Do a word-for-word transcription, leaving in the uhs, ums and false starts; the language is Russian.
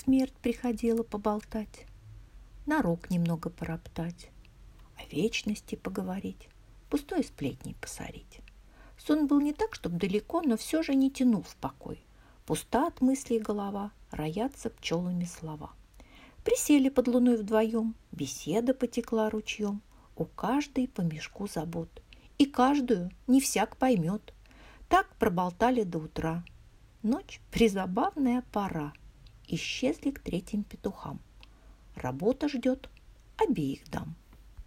смерть приходила поболтать, нарок немного пороптать, о вечности поговорить, пустой сплетней посорить. Сон был не так, чтоб далеко, но все же не тянул в покой. Пуста от мыслей голова, роятся пчелами слова. Присели под луной вдвоем, беседа потекла ручьем, у каждой по мешку забот, и каждую не всяк поймет. Так проболтали до утра. Ночь призабавная пора. Исчезли к третьим петухам. Работа ждет обеих дам.